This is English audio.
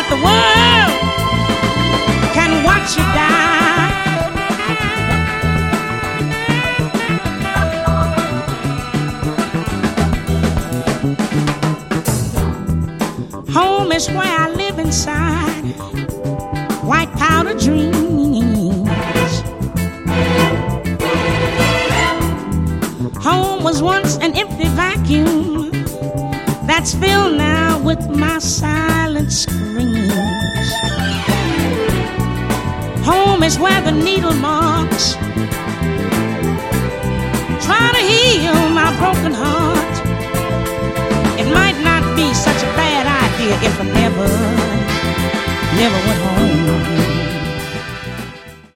the world can watch you die. Home is where I live inside white powder dreams. Home was once an empty vacuum that's filled now with my silent screams. Home is where the needle marks try to heal my broken heart. It might not be such a bad idea if I never went home.